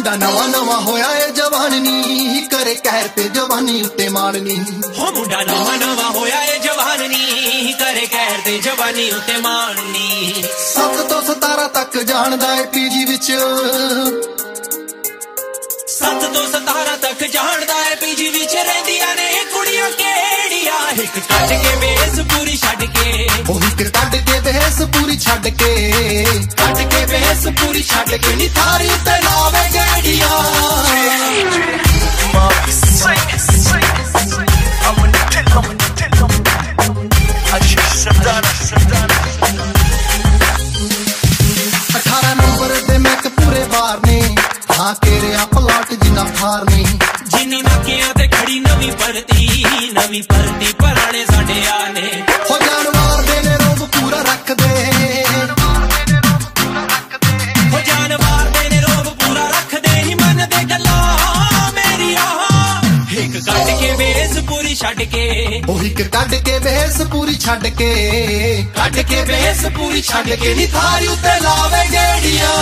ਮੁੰਡਾ ਨਵਾਂ ਨਵਾਂ ਹੋਇਆ ਏ ਜਵਾਨ ਨੀ ਕਰੇ ਕਹਿਰ ਤੇ ਜਵਾਨੀ ਉੱਤੇ ਮਾਣਨੀ ਹੋ ਮੁੰਡਾ ਨਵਾਂ ਨਵਾਂ ਹੋਇਆ ਏ ਜਵਾਨ ਨੀ ਕਰੇ ਕਹਿਰ ਤੇ ਜਵਾਨੀ ਉੱਤੇ ਮਾਣਨੀ 7 ਤੋਂ 17 ਤੱਕ ਜਾਣਦਾ ਏ ਪੀਜੀ ਵਿੱਚ 7 ਤੋਂ 17 ਤੱਕ ਜਾਣਦਾ ਏ ਪੀਜੀ ਵਿੱਚ ਰਹਿੰਦੀਆਂ ਨੇ ਕੁੜੀਆਂ ਕਿਹੜੀਆਂ ਇੱਕ ਕੱਢ ਕੇ ਬੇਸ ਪੂਰੀ ਛੱਡ ਕੇ ਉਹ ਇੱਕ ਕੱਢ ਕੇ ਬੇਸ ਪੂਰੀ ਛੱਡ ਕੇ ਕੱਢ ਕੇ ਬੇਸ ਪੂਰੀ ਛੱਡ ਕੇ ਨੀ ਥਾਰੀ ਉੱਤੇ ਲਾਵੇ ਗੇੜੀਆਂ ਜਿੰਨੀ ਨਾਕਿਆਂ ਤੇ ਖੜੀ ਨਵੀਂ ਭਰਤੀ ਪੁਰਾਣੇ ਸਾਡੇ ਆ ਨੇ ਹੋ ਜਾਨਵਰ ਦੇ ਨੇ ਰੋਬ ਪੂਰਾ ਰੱਖਦੇ ਹੋ ਜਾਨਵਰ ਦੇ ਨੇ ਰੋਬ ਪੂਰਾ ਰੱਖਦੇ ਹੀ ਮੰਨਦੇ ਗੱਲਾਂ ਮੇਰੀਆਂ ਇੱਕ ਕੱਢ ਕੇ ਬੇਸ ਪੂਰੀ ਛੱਡ ਕੇ ਉਹ ਇੱਕ ਕੱਢ ਕੇ ਬੇਸ ਪੂਰੀ ਛੱਡ ਕੇ ਕੱਢ ਕੇ ਬੇਸ ਪੂਰੀ ਛੱਡ ਕੇ ਨੀ ਥਾਰੀ ਉੱਤੇ ਲਾਵੇ ਗੇੜੀਆਂ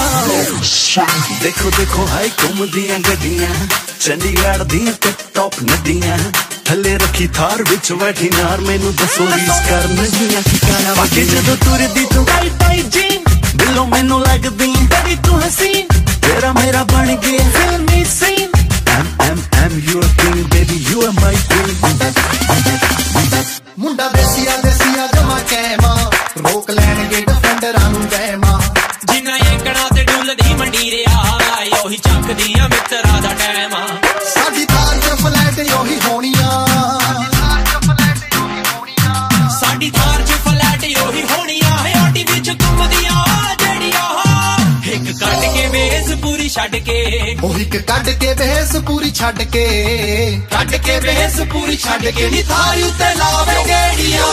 ਦੇਖੋ ਦੇਖੋ ਹਾਈ ਘੁੰਮਦੀਆਂ ਗੱਡੀਆਂ ਚੰਡੀਗੜ੍ਹ ਦੀਆਂ ਟੌਪ ਨਦੀਆਂ ਥੱਲੇ ਰੱਖੀ ਥਾਰ ਵਿੱਚ ਬੈਠੀ ਨਾਰ ਮੈਨੂੰ ਦੱਸੋ ਰੀਸ ਕਰਨਗੀਆਂ ਕੀ ਕਰਾਂ ਬਾਕੀ ਜਦੋਂ ਤੁਰਦੀ ਤੂੰ ਟਾਈਟ ਜੀਨ ਦਿਲੋਂ ਮੈਨੂੰ ਲੱਗਦੀ ਬੜੀ ਤੂੰ ਹਸੀਨ ਤੇਰਾ ਮੇਰਾ ਬਣ ਗਿਆ ਫਿਲਮੀ scene I'm your king baby you are my queen ਮੁੰਡਾ ਦੇਸੀਆ ਜਮਾ ਕਹਿਮਾ ਰੋਕ ਲੈਣਗੇ ਡਿਫੈਂਡਰਾਂ ਨੂੰ ਗਹਿਮਾ ਜਿੰਨਾ ਏਕੜਾ ਤੇ ਡੁੱਲਦੀ ਮੰਡੀ ਰਿਆ ਉਹੀ ਚੱਕਦੀਆਂ ਮਿੱਤਰਾਂ ਦਾ ਟਾਈਮ ਆ ਸਾਡੀ ਥਾਰ ਚ ਫਲੈਟ ਉਹੀ ਹੋਣੀਆਂ ਸਾਡੀ ਥਾਰ ਚ ਫਲੈਟ ਉਹੀ ਹੋਣੀਆਂ ਆਡੀ ਵਿੱਚ ਘੁੰਮਦੀਆਂ ਜਿਹੜੀਆਂ ਇੱਕ ਕੱਢ ਕੇ ਬੇਸ ਪੂਰੀ ਛੱਡ ਕੇ ਉਹ ਇੱਕ ਕੱਢ ਕੇ ਬੇਸ ਪੂਰੀ ਛੱਡ ਕੇ ਕੱਢ ਕੇ ਬੇਸ ਪੂਰੀ ਛੱਡ ਕੇ ਨੀ ਥਾਰੀ ਉੱਤੇ ਲਾਵੇ ਗੇੜੀਆਂ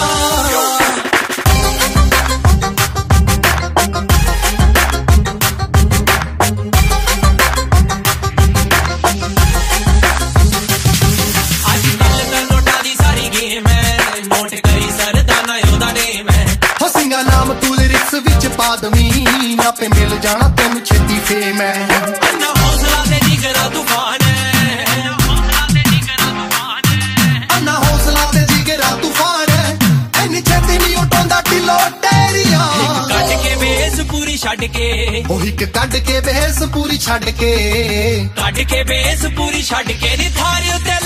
ਨਾਮ ਤੂੰ ਲਿਰਿਕਸ ਵਿੱਚ ਪਾ ਦਵੀਂ ਆਪੇ ਮਿਲ ਜਾਣਾ ਤੈਨੂੰ ਛੇਤੀ ਫੇਮ ਐ ਅੰਨਾ ਹੌਸਲਾ ਤੇ ਜਿਗਰਾ ਤੂਫਾਨ ਐ ਅੰਨਾ ਹੌਸਲਾ ਤੇ ਜਿਗਰਾ ਤੂਫਾਨ ਐ ਐਨੀ ਛੇਤੀ ਨਹੀਂ ਉਟਾਉਂਦਾ ਢਿੱਲੋ ਟੇਰੀਆਂ ਇੱਕ ਕੱਢ ਕੇ ਬੇਸ ਪੂਰੀ ਛੱਡ ਕੇ ਉਹ ਇੱਕ ਕੱਢ ਕੇ ਬੇਸ ਪੂਰੀ ਛੱਡ ਕੇ ਕੱਢ ਕੇ ਬੇਸ ਪੂਰੀ ਛੱਡ ਕੇ ਨੀ ਥਾਰੀ ਉੱਤੇ